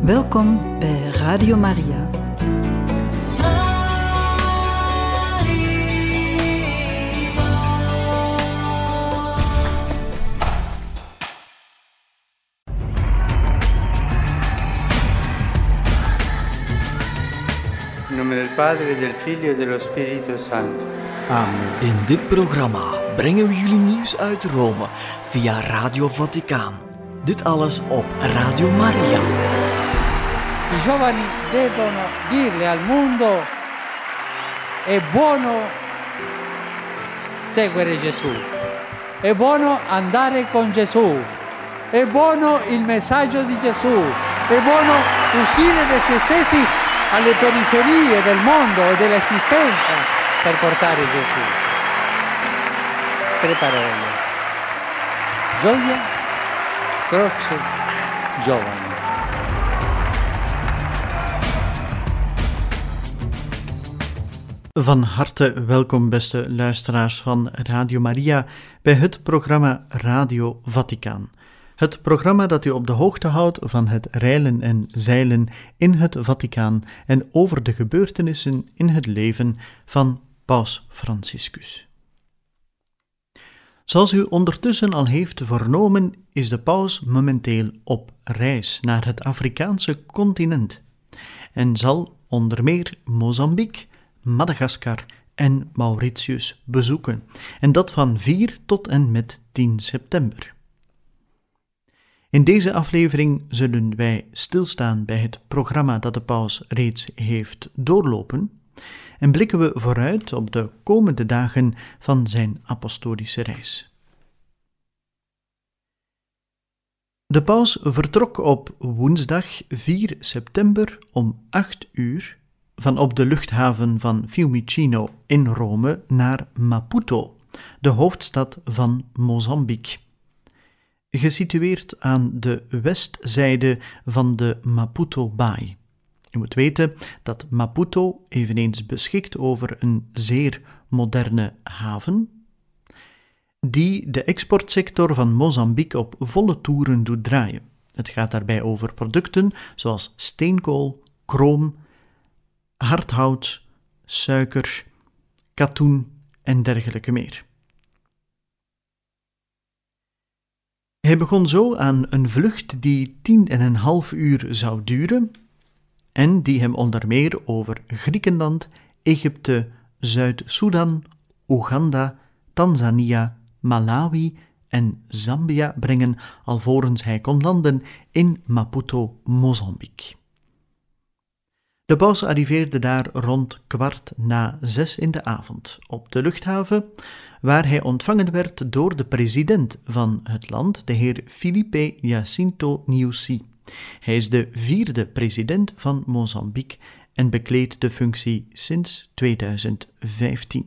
Welkom bij Radio Maria. In nome del Padre, del Figlio e dello Spirito Santo. Amen. In dit programma brengen we jullie nieuws uit Rome via Radio Vaticaan. Dit alles op Radio Maria. I giovani devono dirle al mondo: è buono seguire Gesù, è buono andare con Gesù, è buono il messaggio di Gesù, è buono uscire da se stessi alle periferie del mondo e dell'esistenza per portare Gesù. Tre parole: gioia, croce, giovani. Van harte welkom, beste luisteraars van Radio Maria, bij het programma Radio Vaticaan. Het programma dat u op de hoogte houdt van het reilen en zeilen in het Vaticaan en over de gebeurtenissen in het leven van Paus Franciscus. Zoals u ondertussen al heeft vernomen, is de paus momenteel op reis naar het Afrikaanse continent en zal onder meer Mozambique, Madagaskar en Mauritius bezoeken, en dat van 4 tot en met 10 september. In deze aflevering zullen wij stilstaan bij het programma dat de paus reeds heeft doorlopen en blikken we vooruit op de komende dagen van zijn apostolische reis. De paus vertrok op woensdag 4 september om 8 uur van op de luchthaven van Fiumicino in Rome naar Maputo, de hoofdstad van Mozambique. Gesitueerd aan de westzijde van de Maputo-baai. Je moet weten dat Maputo eveneens beschikt over een zeer moderne haven, die de exportsector van Mozambique op volle toeren doet draaien. Het gaat daarbij over producten zoals steenkool, chroom, hardhout, suiker, katoen en dergelijke meer. Hij begon zo aan een vlucht die 10,5 uur zou duren en die hem onder meer over Griekenland, Egypte, Zuid-Soedan, Oeganda, Tanzania, Malawi en Zambia brengen alvorens hij kon landen in Maputo, Mozambique. De paus arriveerde daar rond 5:15 in de avond op de luchthaven, waar hij ontvangen werd door de president van het land, de heer Filipe Jacinto Nyusi. Hij is de 4e president van Mozambique en bekleedt de functie sinds 2015.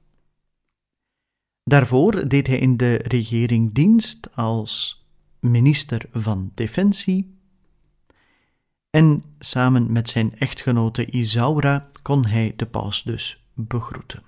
Daarvoor deed hij in de regering dienst als minister van Defensie en samen met zijn echtgenote Isaura kon hij de paus dus begroeten.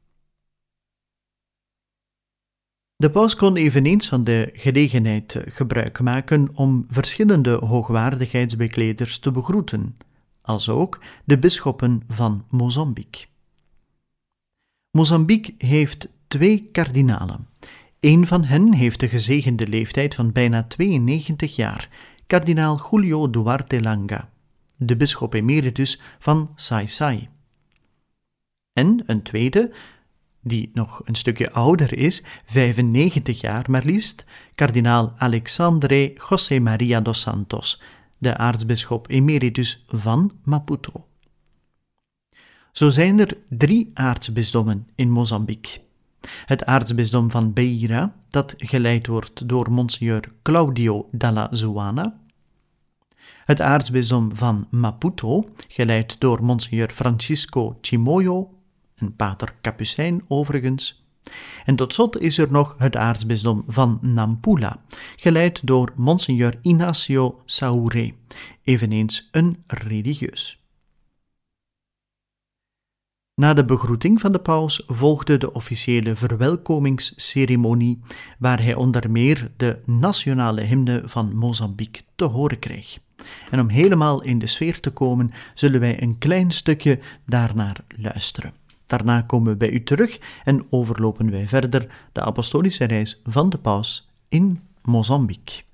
De paus kon eveneens van de gelegenheid gebruik maken om verschillende hoogwaardigheidsbekleders te begroeten, als ook de bisschoppen van Mozambique. Mozambique heeft 2 kardinalen. Een van hen heeft de gezegende leeftijd van bijna 92 jaar, kardinaal Julio Duarte Langa, de bisschop emeritus van Sai-Sai. En een tweede, die nog een stukje ouder is, 95 jaar maar liefst, kardinaal Alexandre José María dos Santos, de aartsbisschop emeritus van Maputo. Zo zijn er 3 aartsbisdommen in Mozambique. Het aartsbisdom van Beira, dat geleid wordt door Monsignor Claudio Dalla Zuana. Het aartsbisdom van Maputo, geleid door Monsignor Francisco Chimoyo, een pater Capucijn overigens. En tot slot is er nog het aartsbisdom van Nampula, geleid door Monsignor Ignacio Sauré, eveneens een religieus. Na de begroeting van de paus volgde de officiële verwelkomingsceremonie, waar hij onder meer de nationale hymne van Mozambique te horen kreeg. En om helemaal in de sfeer te komen, zullen wij een klein stukje daarnaar luisteren. Daarna komen we bij u terug en overlopen wij verder de apostolische reis van de paus in Mozambique.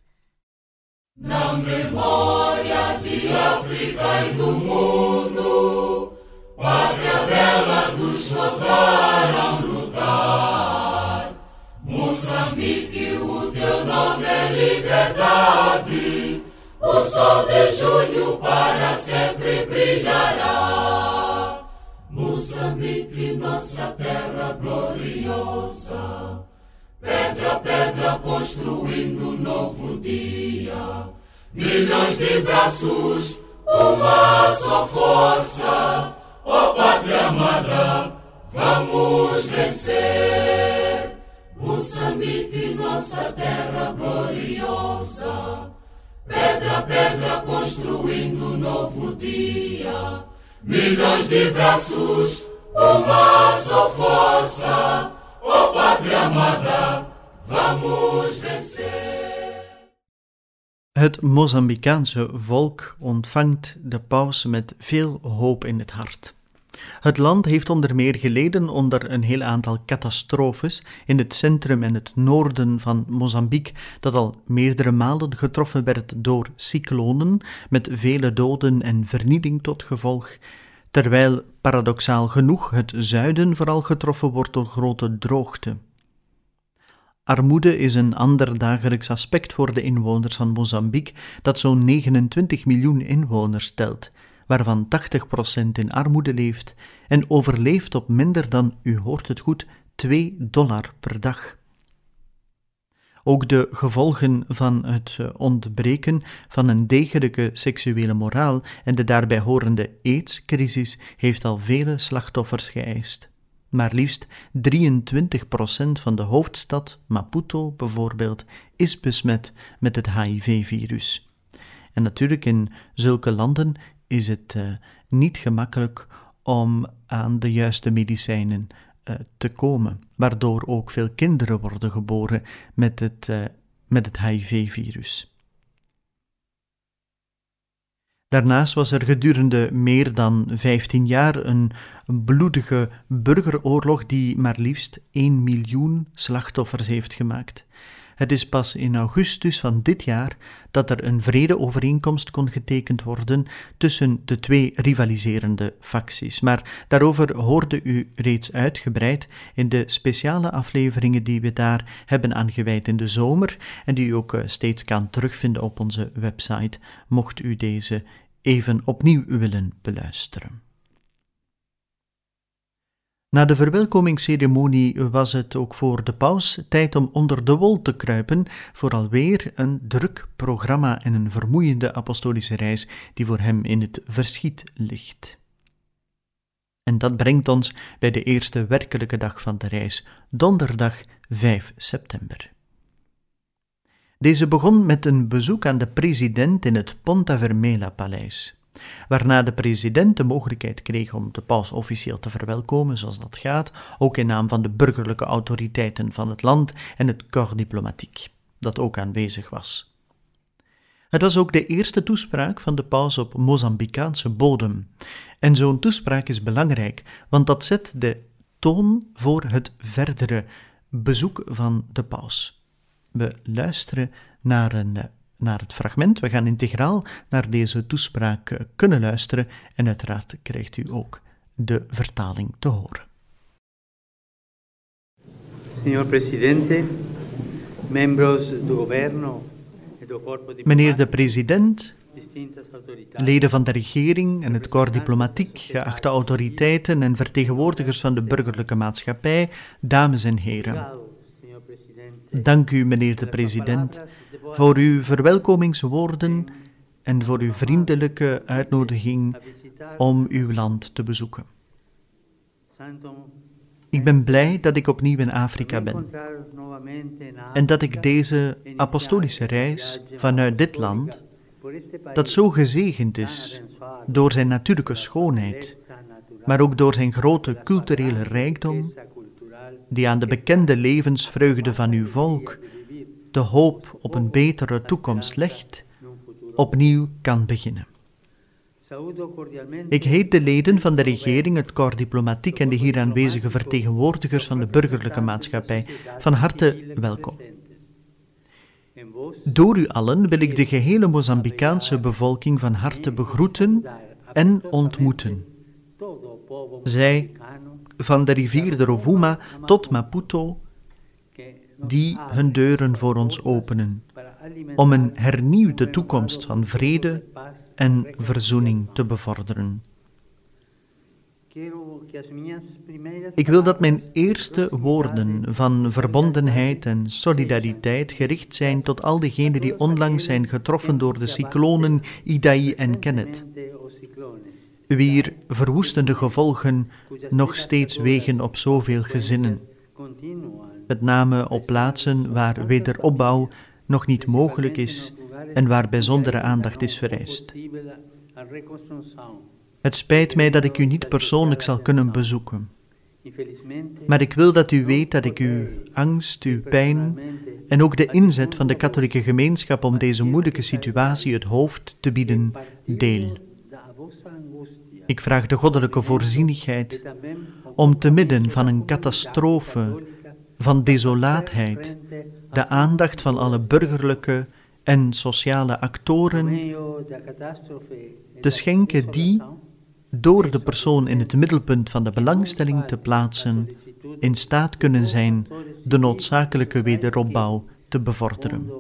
Na memória de África e do mundo, pátria bela dos que ousaram lutar. Moçambique, o teu nome é liberdade, o sol de junho para sempre brilhará. Moçambique, nossa terra gloriosa, pedra a pedra construindo um novo dia. Milhões de braços, uma só força. Ó pátria amada, vamos vencer. Moçambique, nossa terra gloriosa, pedra a pedra construindo um novo dia. Milhões de braços, uma só força. Ó pátria amada, vamos vencer. Het Mozambicaanse volk ontvangt de paus met veel hoop in het hart. Het land heeft onder meer geleden onder een heel aantal catastrofes in het centrum en het noorden van Mozambique, dat al meerdere malen getroffen werd door cyclonen, met vele doden en vernieling tot gevolg, terwijl paradoxaal genoeg het zuiden vooral getroffen wordt door grote droogte. Armoede is een ander dagelijks aspect voor de inwoners van Mozambique, dat zo'n 29 miljoen inwoners telt, waarvan 80% in armoede leeft en overleeft op minder dan, u hoort het goed, $2 per dag. Ook de gevolgen van het ontbreken van een degelijke seksuele moraal en de daarbij horende AIDS-crisis heeft al vele slachtoffers geëist. Maar liefst 23% van de hoofdstad, Maputo bijvoorbeeld, is besmet met het HIV-virus. En natuurlijk in zulke landen is het niet gemakkelijk om aan de juiste medicijnen te komen, waardoor ook veel kinderen worden geboren met het HIV-virus. Daarnaast was er gedurende meer dan 15 jaar een bloedige burgeroorlog die maar liefst 1 miljoen slachtoffers heeft gemaakt. Het is pas in augustus van dit jaar dat er een vredeovereenkomst kon getekend worden tussen de twee rivaliserende facties. Maar daarover hoorde u reeds uitgebreid in de speciale afleveringen die we daar hebben aangewijd in de zomer en die u ook steeds kan terugvinden op onze website, mocht u deze even opnieuw willen beluisteren. Na de verwelkomingsceremonie was het ook voor de paus tijd om onder de wol te kruipen voor alweer een druk programma en een vermoeiende apostolische reis die voor hem in het verschiet ligt. En dat brengt ons bij de eerste werkelijke dag van de reis, donderdag 5 september. Deze begon met een bezoek aan de president in het Ponta Vermella-paleis, waarna de president de mogelijkheid kreeg om de paus officieel te verwelkomen, zoals dat gaat, ook in naam van de burgerlijke autoriteiten van het land en het corps diplomatique, dat ook aanwezig was. Het was ook de eerste toespraak van de paus op Mozambicaanse bodem. En zo'n toespraak is belangrijk, want dat zet de toon voor het verdere bezoek van de paus. We luisteren naar het fragment. We gaan integraal naar deze toespraak kunnen luisteren en uiteraard krijgt u ook de vertaling te horen. Signor Presidente, membros do governo e do corpo Meneer de president, distintas autoridades, leden van de regering en het corps diplomatique, geachte autoriteiten en vertegenwoordigers van de burgerlijke maatschappij, dames en heren. signor Presidente, Dank u, meneer de president, voor uw verwelkomingswoorden en voor uw vriendelijke uitnodiging om uw land te bezoeken. Ik ben blij dat ik opnieuw in Afrika ben en dat ik deze apostolische reis vanuit dit land, dat zo gezegend is door zijn natuurlijke schoonheid, maar ook door zijn grote culturele rijkdom, die aan de bekende levensvreugde van uw volk, de hoop op een betere toekomst legt, opnieuw kan beginnen. Ik heet de leden van de regering, het corps diplomatiek en de hier aanwezige vertegenwoordigers van de burgerlijke maatschappij van harte welkom. Door u allen wil ik de gehele Mozambicaanse bevolking van harte begroeten en ontmoeten. Zij, van de rivier de Rovuma tot Maputo, die hun deuren voor ons openen, om een hernieuwde toekomst van vrede en verzoening te bevorderen. Ik wil dat mijn eerste woorden van verbondenheid en solidariteit gericht zijn tot al diegenen die onlangs zijn getroffen door de cyclonen Idai en Kenneth, wier verwoestende gevolgen nog steeds wegen op zoveel gezinnen, met name op plaatsen waar wederopbouw nog niet mogelijk is en waar bijzondere aandacht is vereist. Het spijt mij dat ik u niet persoonlijk zal kunnen bezoeken, maar ik wil dat u weet dat ik uw angst, uw pijn en ook de inzet van de katholieke gemeenschap om deze moeilijke situatie het hoofd te bieden deel. Ik vraag de goddelijke voorzienigheid om te midden van een catastrofe van desolaatheid de aandacht van alle burgerlijke en sociale actoren te schenken die, door de persoon in het middelpunt van de belangstelling te plaatsen, in staat kunnen zijn de noodzakelijke wederopbouw te bevorderen.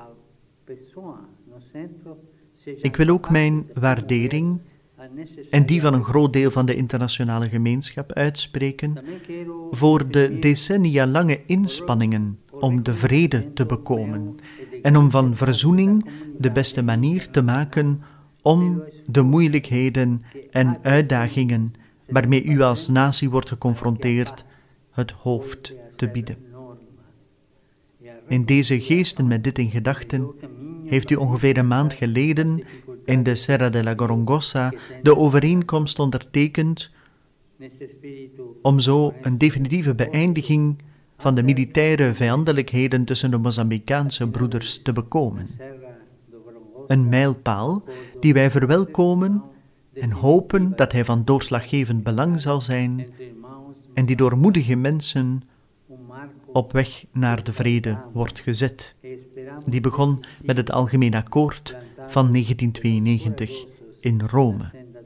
Ik wil ook mijn waardering en die van een groot deel van de internationale gemeenschap uitspreken voor de decennia lange inspanningen om de vrede te bekomen en om van verzoening de beste manier te maken om de moeilijkheden en uitdagingen waarmee u als natie wordt geconfronteerd het hoofd te bieden. In deze geest en met dit in gedachten heeft u ongeveer een maand geleden in de Serra de la Gorongosa de overeenkomst ondertekend om zo een definitieve beëindiging van de militaire vijandelijkheden tussen de Mozambicaanse broeders te bekomen. Een mijlpaal die wij verwelkomen en hopen dat hij van doorslaggevend belang zal zijn en die door moedige mensen op weg naar de vrede wordt gezet. Die begon met het Algemeen Akkoord van 1992 in Rome.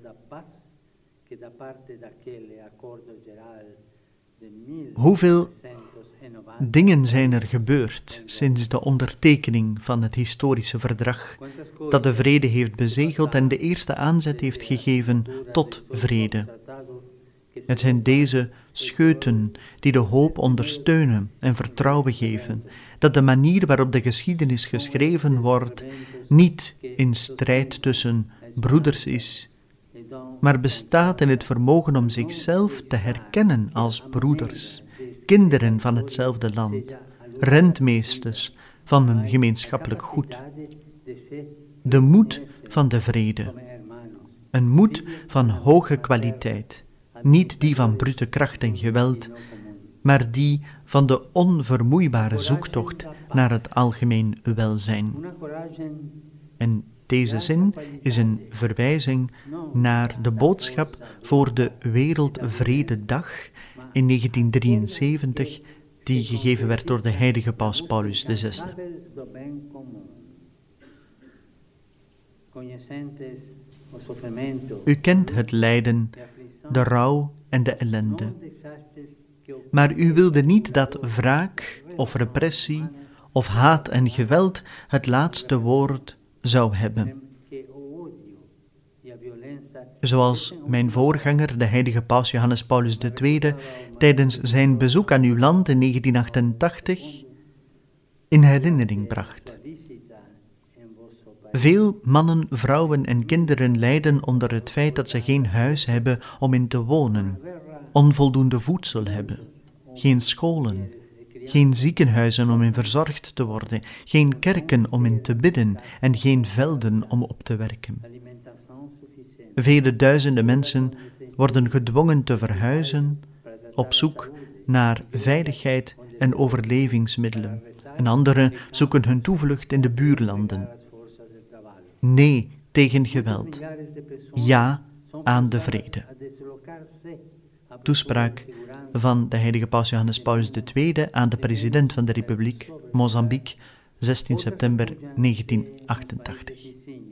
Hoeveel dingen zijn er gebeurd sinds de ondertekening van het historische verdrag dat de vrede heeft bezegeld en de eerste aanzet heeft gegeven tot vrede. Het zijn deze scheuten die de hoop ondersteunen en vertrouwen geven dat de manier waarop de geschiedenis geschreven wordt niet in strijd tussen broeders is, maar bestaat in het vermogen om zichzelf te herkennen als broeders, kinderen van hetzelfde land, rentmeesters van een gemeenschappelijk goed. De moed van de vrede, een moed van hoge kwaliteit, niet die van brute kracht en geweld, maar die van de onvermoeibare zoektocht naar het algemeen welzijn. En deze zin is een verwijzing naar de boodschap voor de Wereldvrededag in 1973, die gegeven werd door de heilige paus Paulus VI. U kent het lijden, de rouw en de ellende. Maar u wilde niet dat wraak of repressie of haat en geweld het laatste woord zou hebben. Zoals mijn voorganger, de heilige paus Johannes Paulus II, tijdens zijn bezoek aan uw land in 1988 in herinnering bracht. Veel mannen, vrouwen en kinderen lijden onder het feit dat ze geen huis hebben om in te wonen, onvoldoende voedsel hebben, geen scholen, geen ziekenhuizen om in verzorgd te worden, geen kerken om in te bidden en geen velden om op te werken. Vele duizenden mensen worden gedwongen te verhuizen op zoek naar veiligheid en overlevingsmiddelen. En anderen zoeken hun toevlucht in de buurlanden. Nee tegen geweld. Ja aan de vrede. Toespraak van de heilige paus Johannes Paulus II aan de president van de Republiek Mozambique, 16 september 1988.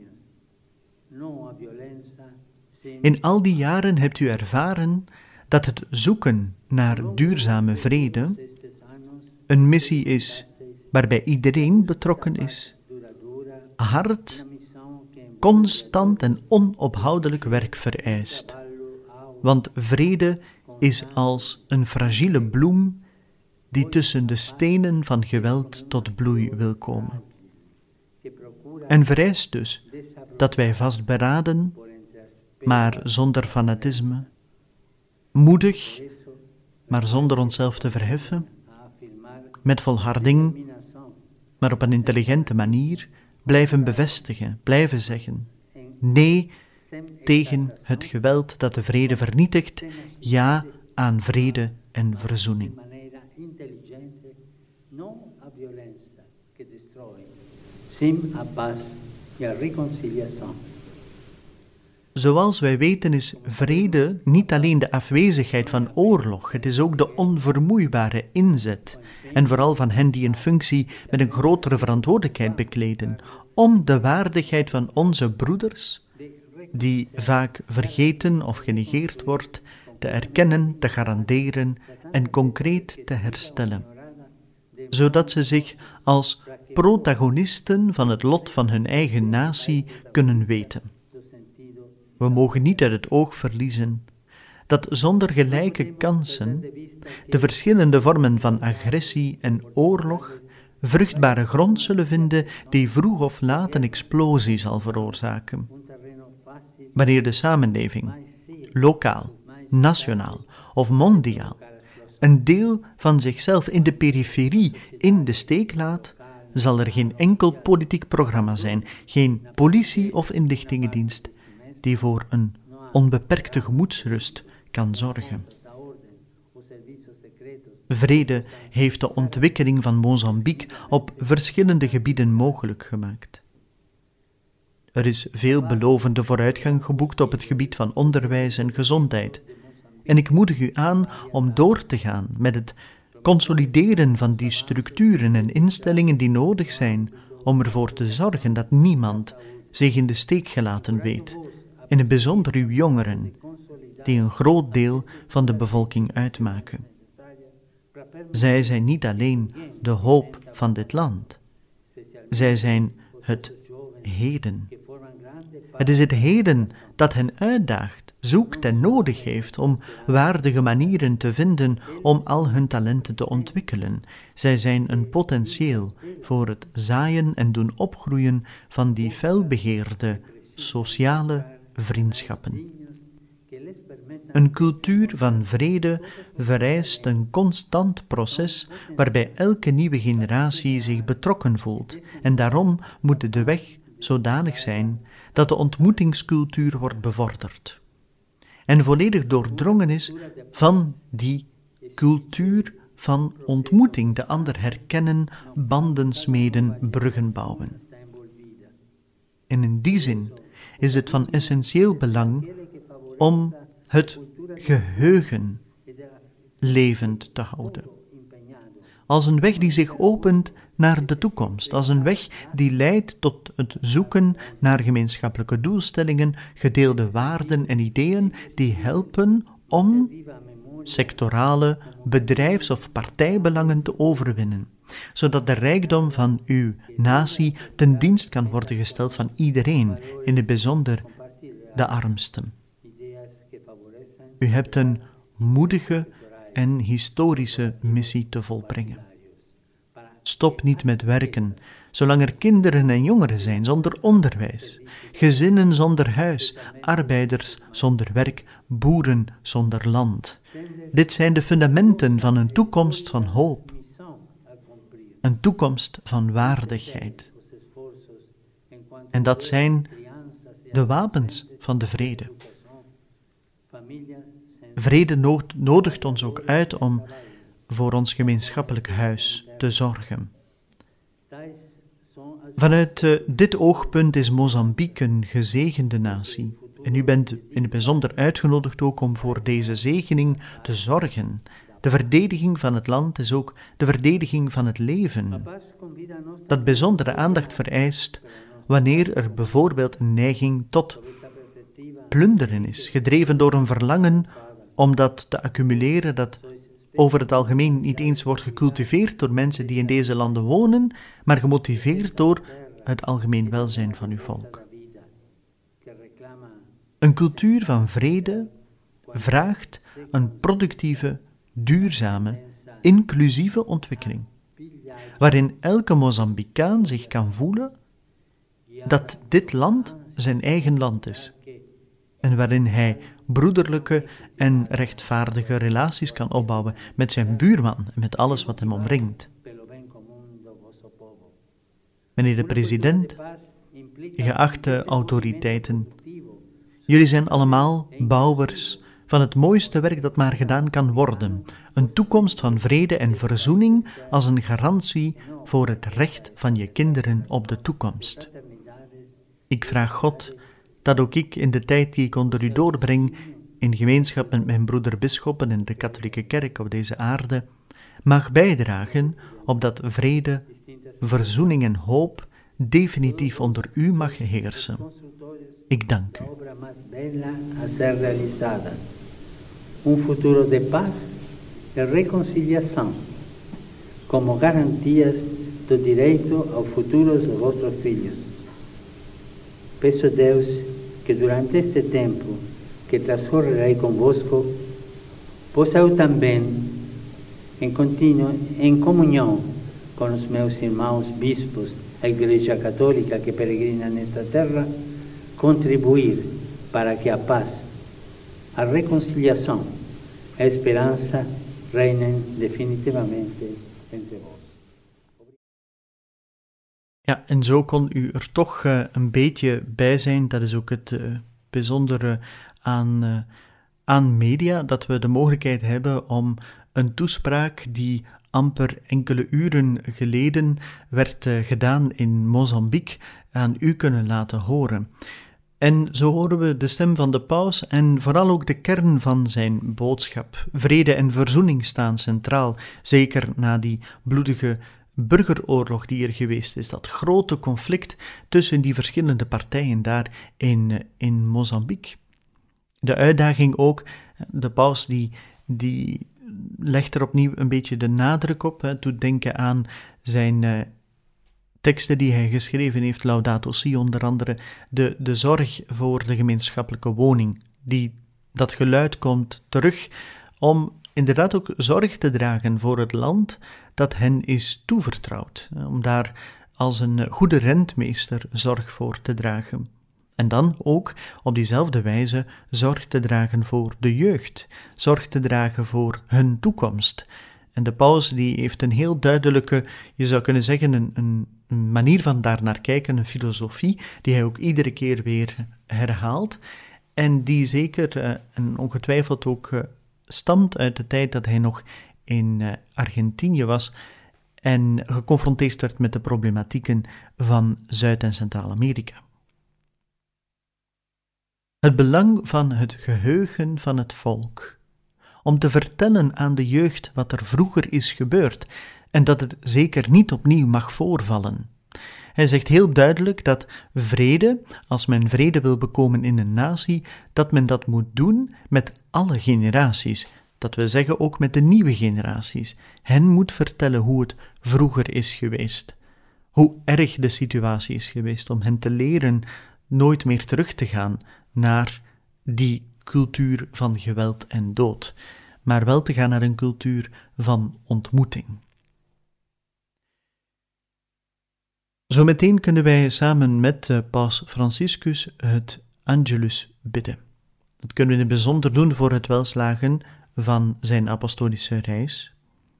In al die jaren hebt u ervaren dat het zoeken naar duurzame vrede een missie is waarbij iedereen betrokken is, hard, constant en onophoudelijk werk vereist. Want vrede is als een fragiele bloem die tussen de stenen van geweld tot bloei wil komen. En vereist dus dat wij vastberaden, maar zonder fanatisme, moedig, maar zonder onszelf te verheffen, met volharding, maar op een intelligente manier, blijven bevestigen, blijven zeggen. Nee tegen het geweld dat de vrede vernietigt, ja aan vrede en verzoening. Zoals wij weten is vrede niet alleen de afwezigheid van oorlog, het is ook de onvermoeibare inzet, en vooral van hen die een functie met een grotere verantwoordelijkheid bekleden, om de waardigheid van onze broeders, die vaak vergeten of genegeerd wordt, te erkennen, te garanderen en concreet te herstellen, zodat ze zich als protagonisten van het lot van hun eigen natie kunnen weten. We mogen niet uit het oog verliezen dat zonder gelijke kansen de verschillende vormen van agressie en oorlog vruchtbare grond zullen vinden die vroeg of laat een explosie zal veroorzaken. Wanneer de samenleving, lokaal, nationaal of mondiaal, een deel van zichzelf in de periferie in de steek laat, zal er geen enkel politiek programma zijn, geen politie- of inlichtingendienst, die voor een onbeperkte gemoedsrust kan zorgen. Vrede heeft de ontwikkeling van Mozambique op verschillende gebieden mogelijk gemaakt. Er is veelbelovende vooruitgang geboekt op het gebied van onderwijs en gezondheid. En ik moedig u aan om door te gaan met het consolideren van die structuren en instellingen die nodig zijn om ervoor te zorgen dat niemand zich in de steek gelaten weet, in het bijzonder uw jongeren, die een groot deel van de bevolking uitmaken. Zij zijn niet alleen de hoop van dit land, zij zijn het heden. Het is het heden dat hen uitdaagt, zoekt en nodig heeft om waardige manieren te vinden om al hun talenten te ontwikkelen. Zij zijn een potentieel voor het zaaien en doen opgroeien van die felbegeerde sociale vriendschappen. Een cultuur van vrede vereist een constant proces waarbij elke nieuwe generatie zich betrokken voelt en daarom moet de weg zodanig zijn dat de ontmoetingscultuur wordt bevorderd en volledig doordrongen is van die cultuur van ontmoeting, de ander herkennen, banden smeden, bruggen bouwen. En in die zin is het van essentieel belang om het geheugen levend te houden. Als een weg die zich opent naar de toekomst, als een weg die leidt tot het zoeken naar gemeenschappelijke doelstellingen, gedeelde waarden en ideeën die helpen om sectorale bedrijfs- of partijbelangen te overwinnen, zodat de rijkdom van uw natie ten dienst kan worden gesteld van iedereen, in het bijzonder de armsten. U hebt een moedige en historische missie te volbrengen. Stop niet met werken, zolang er kinderen en jongeren zijn zonder onderwijs, gezinnen zonder huis, arbeiders zonder werk, boeren zonder land. Dit zijn de fundamenten van een toekomst van hoop, een toekomst van waardigheid. En dat zijn de wapens van de vrede. Vrede nodigt ons ook uit om voor ons gemeenschappelijk huis te zorgen. Vanuit dit oogpunt is Mozambique een gezegende natie. En u bent in het bijzonder uitgenodigd ook om voor deze zegening te zorgen. De verdediging van het land is ook de verdediging van het leven, dat bijzondere aandacht vereist wanneer er bijvoorbeeld een neiging tot plunderen is, gedreven door een verlangen om dat te accumuleren, dat over het algemeen niet eens wordt gecultiveerd door mensen die in deze landen wonen, maar gemotiveerd door het algemeen welzijn van uw volk. Een cultuur van vrede vraagt een productieve, duurzame, inclusieve ontwikkeling, waarin elke Mozambicaan zich kan voelen dat dit land zijn eigen land is en waarin hij broederlijke en rechtvaardige relaties kan opbouwen met zijn buurman en met alles wat hem omringt. Meneer de president, geachte autoriteiten, jullie zijn allemaal bouwers van het mooiste werk dat maar gedaan kan worden, een toekomst van vrede en verzoening als een garantie voor het recht van je kinderen op de toekomst. Ik vraag God dat ook ik in de tijd die ik onder u doorbreng, in gemeenschap met mijn broeder-bisschoppen en de katholieke kerk op deze aarde, mag bijdragen opdat vrede, verzoening en hoop definitief onder u mag heersen. Ik dank u. Un futuro de paz y reconciliación como garantías do direito ao futuro de vossos filhos. Peço a Deus que durante este tempo que transcorrerei convosco, possa eu também, em comunhão com os meus irmãos bispos da Igreja Católica que peregrina nesta terra, contribuir para que a paz, a reconciliação, a esperança reinem definitivamente entre vós. Ja, en zo kon u er toch een beetje bij zijn. Dat is ook het bijzondere aan media, dat we de mogelijkheid hebben om een toespraak die amper enkele uren geleden werd gedaan in Mozambique aan u kunnen laten horen. En zo horen we de stem van de paus en vooral ook de kern van zijn boodschap. Vrede en verzoening staan centraal, zeker na die bloedige burgeroorlog die er geweest is, dat grote conflict tussen die verschillende partijen daar in Mozambique. De uitdaging ook, de paus die legt er opnieuw een beetje de nadruk op, doet denken aan zijn teksten die hij geschreven heeft, Laudato Si onder andere, de zorg voor de gemeenschappelijke woning. Dat geluid komt terug om inderdaad ook zorg te dragen voor het land dat hen is toevertrouwd, om daar als een goede rentmeester zorg voor te dragen. En dan ook op diezelfde wijze zorg te dragen voor de jeugd, zorg te dragen voor hun toekomst. En de paus die heeft een heel duidelijke, je zou kunnen zeggen, een manier van daar naar kijken, een filosofie, die hij ook iedere keer weer herhaalt, en die zeker en ongetwijfeld ook stamt uit de tijd dat hij nog in Argentinië was en geconfronteerd werd met de problematieken van Zuid- en Centraal-Amerika. Het belang van het geheugen van het volk, om te vertellen aan de jeugd wat er vroeger is gebeurd en dat het zeker niet opnieuw mag voorvallen. Hij zegt heel duidelijk dat vrede, als men vrede wil bekomen in een natie, dat men dat moet doen met alle generaties. Dat wil zeggen ook met de nieuwe generaties. Hen moet vertellen hoe het vroeger is geweest. Hoe erg de situatie is geweest, om hen te leren nooit meer terug te gaan naar die cultuur van geweld en dood, maar wel te gaan naar een cultuur van ontmoeting. Zometeen kunnen wij samen met Paus Franciscus het Angelus bidden. Dat kunnen we in het bijzonder doen voor het welslagen van zijn apostolische reis.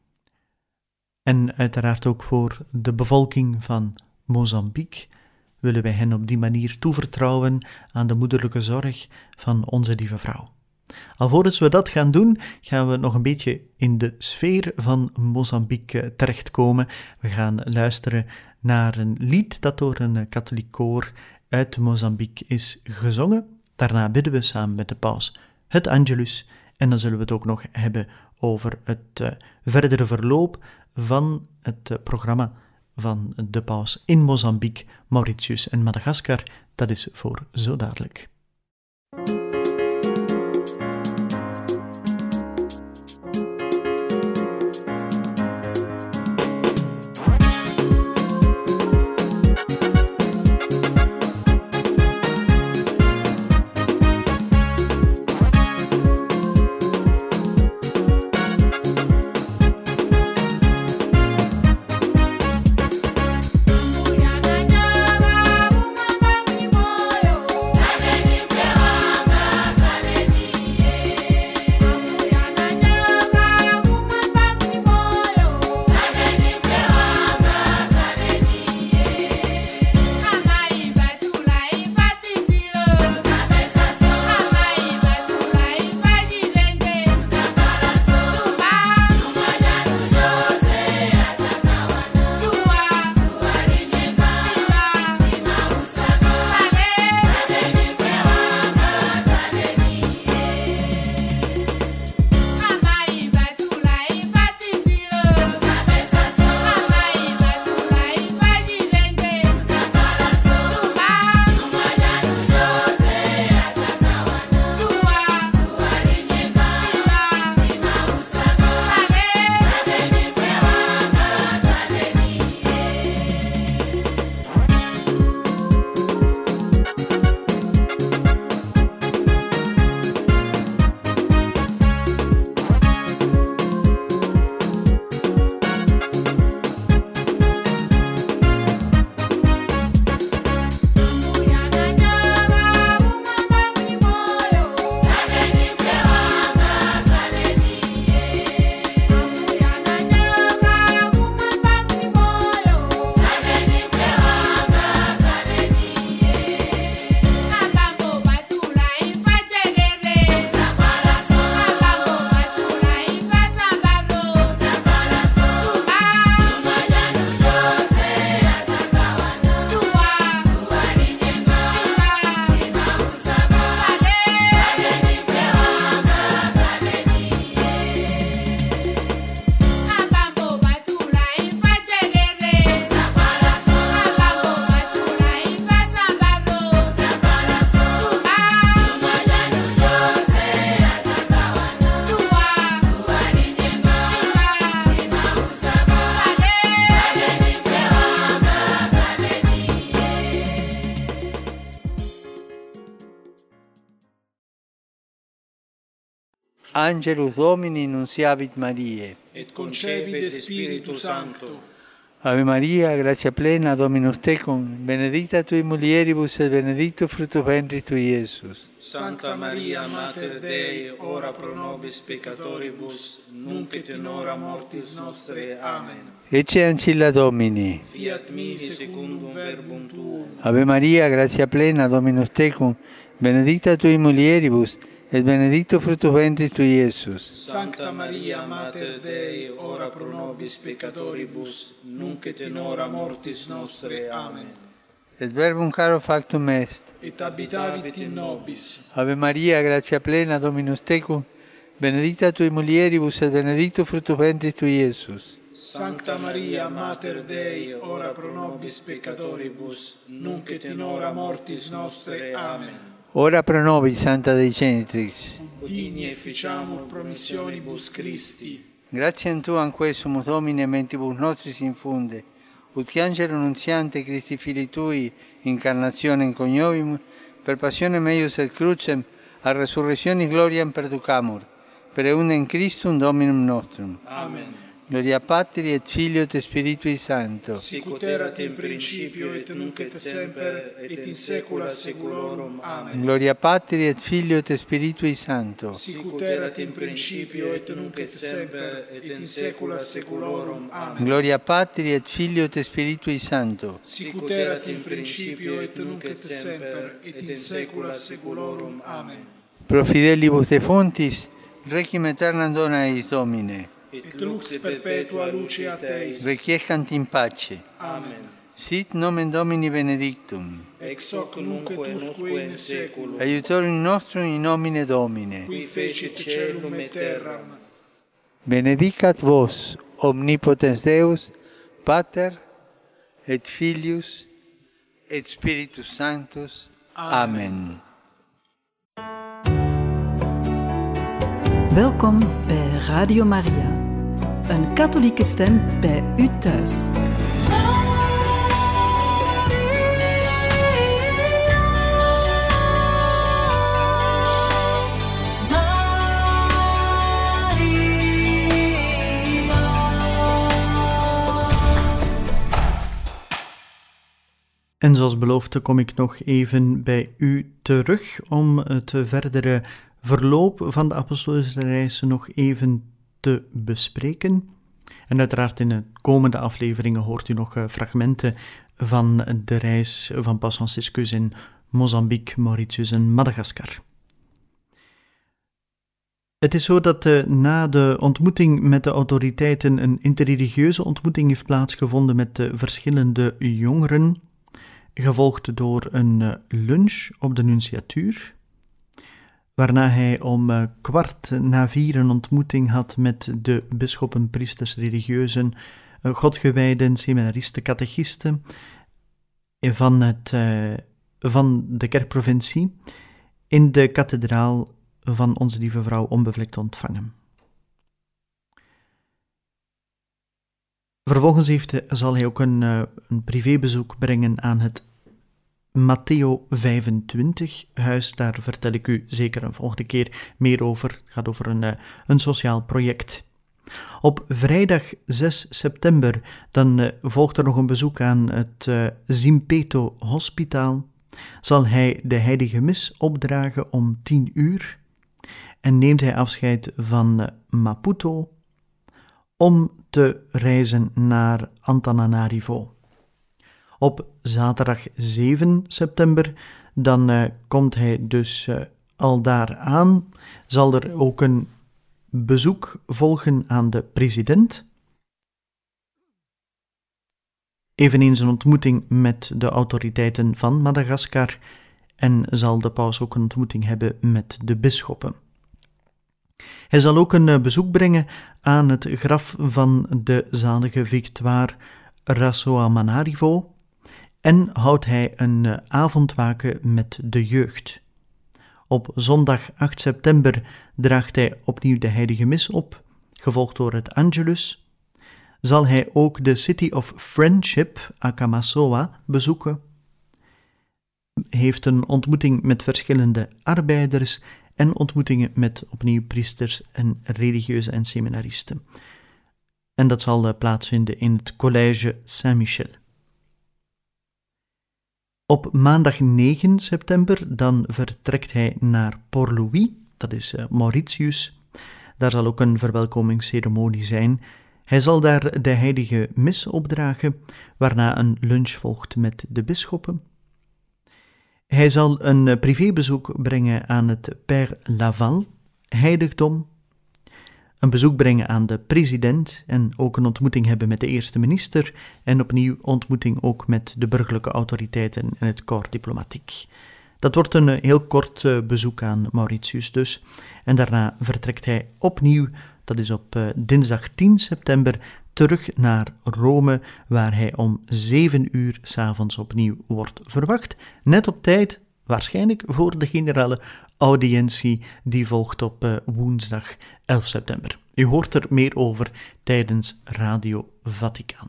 En uiteraard ook voor de bevolking van Mozambique willen wij hen op die manier toevertrouwen aan de moederlijke zorg van onze lieve vrouw. Alvorens we dat gaan doen, gaan we nog een beetje in de sfeer van Mozambique terechtkomen. We gaan luisteren naar een lied dat door een katholiek koor uit Mozambique is gezongen. Daarna bidden we samen met de paus het Angelus en dan zullen we het ook nog hebben over het verdere verloop van het programma van de paus in Mozambique, Mauritius en Madagaskar. Dat is voor zo dadelijk. Angelus Domini nunciavit Mariae. Et concepit Spiritus Sancto. Ave Maria, gratia plena, Dominus tecum, benedicta tui mulieribus et benedictus fructus ventris tui, Iesus. Sancta Maria, Mater Dei, ora pro nobis peccatoribus, nunc et in hora mortis nostre. Amen. Ecce ancilla Domini. Fiat mi secundum verbum tuum. Ave Maria, gratia plena, Dominus tecum, benedicta tui mulieribus, et benedictus fructus ventris tui, Iesus. Sancta Maria, Mater Dei, ora pro nobis peccatoribus, nunc et in hora mortis nostre. Amen. Et verbum caro factum est. Et habitavit in nobis. Ave Maria, gratia plena, Dominus tecum, benedicta tui mulieribus, et benedictus fructus ventris tui, Iesus. Sancta Maria, Mater Dei, ora pro nobis peccatoribus, nunc et in hora mortis nostre. Amen. Ora pro nobis, Santa Dei Genitrix. Digni efficiamur promissionibus Christi. Gratiam Tuam quesumus, Domine, mentibus nostris infunde, ut che angelo nunziante Christi Filii Tui, incarnationem coniovimus, per passionem eius et crucem, a resurrectionis gloriam perducamur, per eundem Christum Dominum nostrum. Amen. Gloria Patri et Filio et Spiritui Sancto. Sicut erat in principio et nunc et semper et in saecula saeculorum. Amen. Gloria Patri et Filio et Spiritui Sancto. Sicut erat in principio et nunc et semper et in saecula saeculorum. Amen. Gloria Patri et Filio et Spiritui Sancto. Sicut erat in principio et nunc et semper et in saecula saeculorum. Amen. Pro fidelibus defuntis, requiem aeternam dona eis Domine. Et lux perpetua luceat eis. Requiescant in pace. Amen. Sit nomen Domini benedictum. Ex hoc nunc et usque in saeculum. Aiutorium nostrum in nomine Domine. Qui fecit caelum et terram. Benedicat vos, omnipotens Deus, Pater, et Filius, et Spiritus Sanctus. Amen. Welkom bij Radio Maria, een katholieke stem bij u thuis. En zoals beloofd kom ik nog even bij u terug om het verdere verloop van de apostolische reis nog even te bespreken. En uiteraard in de komende afleveringen hoort u nog fragmenten van de reis van Paus Franciscus in Mozambique, Mauritius en Madagaskar. Het is zo dat na de ontmoeting met de autoriteiten een interreligieuze ontmoeting heeft plaatsgevonden met de verschillende jongeren, gevolgd door een lunch op de nunciatuur, waarna hij om 3:15 een ontmoeting had met de bisschoppen, priesters, religieuzen, godgewijden, seminaristen, catechisten van de kerkprovincie in de kathedraal van Onze Lieve Vrouw onbevlekt ontvangen. Vervolgens zal hij ook een privébezoek brengen aan het Matteo 25 huis. Daar vertel ik u zeker een volgende keer meer over. Het gaat over een sociaal project. Op vrijdag 6 september dan volgt er nog een bezoek aan het Zimpeto Hospitaal. Zal hij de heilige mis opdragen om 10:00 en neemt hij afscheid van Maputo om te reizen naar Antananarivo. Op zaterdag 7 september, dan komt hij dus al daar aan, zal er ook een bezoek volgen aan de president. Eveneens een ontmoeting met de autoriteiten van Madagaskar en zal de paus ook een ontmoeting hebben met de bisschoppen. Hij zal ook een bezoek brengen aan het graf van de zalige Victoire Rasoamanarivo en houdt hij een avondwaken met de jeugd. Op zondag 8 september draagt hij opnieuw de heilige mis op, gevolgd door het Angelus. Zal hij ook de City of Friendship, Akamassoa, bezoeken. Heeft een ontmoeting met verschillende arbeiders en ontmoetingen met opnieuw priesters en religieuzen en seminaristen. En dat zal plaatsvinden in het Collège Saint-Michel. Op maandag 9 september dan vertrekt hij naar Port-Louis, dat is Mauritius. Daar zal ook een verwelkomingsceremonie zijn. Hij zal daar de heilige mis opdragen, waarna een lunch volgt met de bisschoppen. Hij zal een privébezoek brengen aan het Père Laval, heiligdom, een bezoek brengen aan de president en ook een ontmoeting hebben met de eerste minister en opnieuw ontmoeting ook met de burgerlijke autoriteiten en het corps diplomatiek. Dat wordt een heel kort bezoek aan Mauritius dus. En daarna vertrekt hij opnieuw, dat is op dinsdag 10 september, terug naar Rome, waar hij om 7:00 s'avonds opnieuw wordt verwacht. Net op tijd, waarschijnlijk voor de generale audiëntie die volgt op woensdag 11 september. U hoort er meer over tijdens Radio Vaticaan.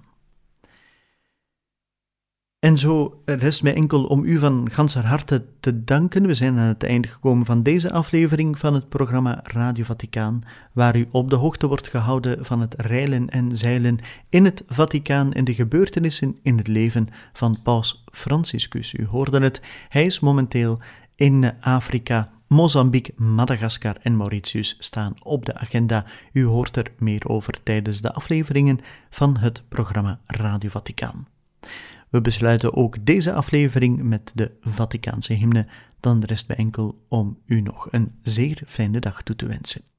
En zo rest mij enkel om u van ganser harte te danken. We zijn aan het einde gekomen van deze aflevering van het programma Radio Vaticaan, waar u op de hoogte wordt gehouden van het reilen en zeilen in het Vaticaan en de gebeurtenissen in het leven van Paus Franciscus. U hoorde het, hij is momenteel in Afrika. Mozambique, Madagaskar en Mauritius staan op de agenda. U hoort er meer over tijdens de afleveringen van het programma Radio Vaticaan. We besluiten ook deze aflevering met de Vaticaanse hymne. Dan rest mij enkel om u nog een zeer fijne dag toe te wensen.